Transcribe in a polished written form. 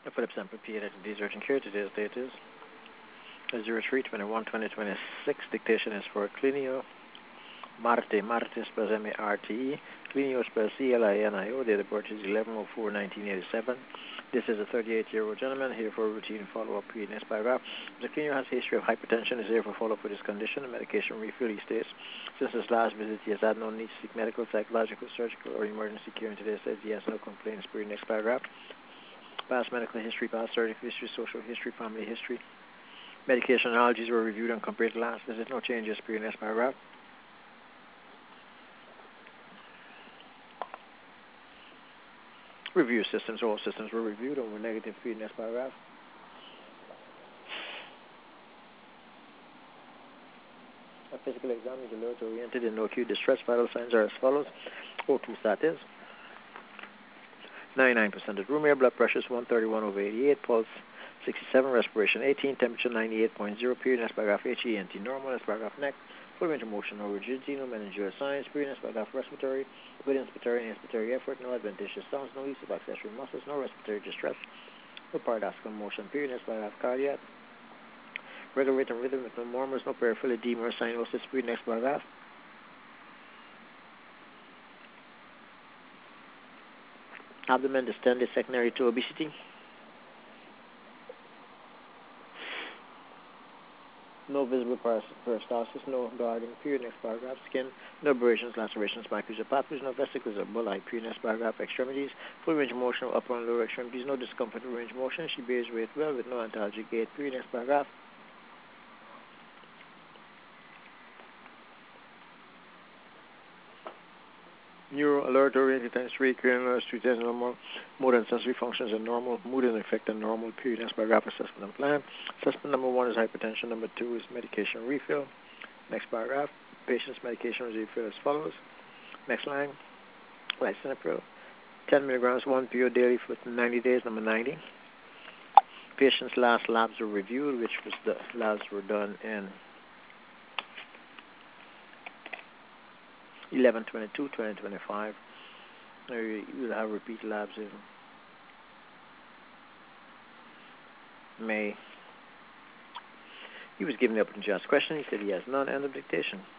Philip Sample PA Today's urgent care. Today's date is 03/21/2026. Dictation is for Clinio Marte. Marte spells M-A-R-T-E. Clinio spells C-L-I-N-I-O. Date of birth is 11/04/1987. This is a 38-year-old gentleman here for a routine follow-up. Next paragraph. Mr. Clinio has a history of hypertension. Is here for follow-up with his condition. A medication refill, he states. Since his last visit, he has had no need to seek medical, psychological, surgical, or emergency care. And today says he has no complaints. Next paragraph. Past medical history, past surgical history, social history, family history. Medication allergies were reviewed and compared to last visit. No changes. Next paragraph. Review systems. All systems were reviewed and were negative. Next paragraph. A physical exam is alert oriented and no acute distress. Vital signs are as follows. O2 status 99% of room air. Blood pressure is 131/88. Pulse 67. Respiration 18. Temperature 98.0. Next paragraph. HENT normal. Next paragraph. Neck. Full range of motion, no rigidity, no meningeal signs. Next paragraph. Respiratory. Good inspiratory and expiratory effort. No adventitious sounds. No use of accessory muscles. No respiratory distress. No paradoxical motion. Next paragraph. Cardiac. Regular rate and rhythm with no murmurs. No peripheral edema or cyanosis. Next paragraph. Abdomen distended secondary to obesity. No visible peristalsis, no guarding. Next paragraph. Skin, no abrasions, lacerations, micros or papules, no vesicles or bulli. Next paragraph. Extremities, full range of motion of upper and lower extremities, no discomfort or range of motion. She bears weight well with no antalgic gait. Next paragraph. Neuro alert oriented times 3, cranial alert 3 times normal, motor and sensory functions are normal, mood and effect are normal. Next paragraph. Assessment and plan. Assessment number 1 is hypertension, number 2 is medication refill. Next paragraph. Patient's medication refill as follows. Next line. Lisinopril 10 milligrams 1 PO daily for 90 days. Number 90. Patient's last labs were reviewed, which was the labs were done in 11/22/2025. You will have repeat labs in May. He was given the opportunity to ask questions. He said he has none. End of dictation.